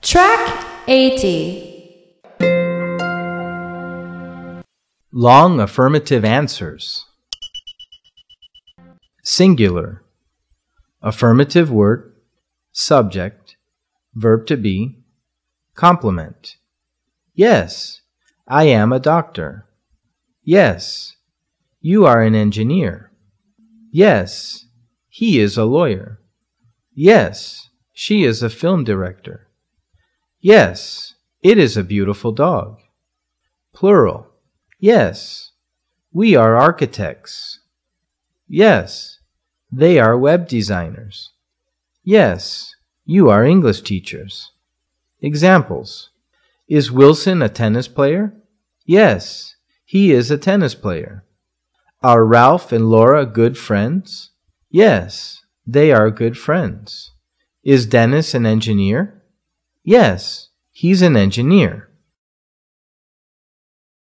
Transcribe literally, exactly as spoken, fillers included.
Track eighty. Long affirmative answers. Singular. Affirmative word, subject, verb to be, complement. Yes, I am a doctor. Yes, you are an engineer. Yes, he is a lawyer. Yes, she is a film director. Yes, it is a beautiful dog. Plural. Yes, we are architects. Yes, they are web designers. Yes, you are English teachers. Examples. Is Wilson a tennis player? Yes, he is a tennis player. Are Ralph and Laura good friends? Yes, they are good friends. Is Dennis an engineer? Yes, he's an engineer.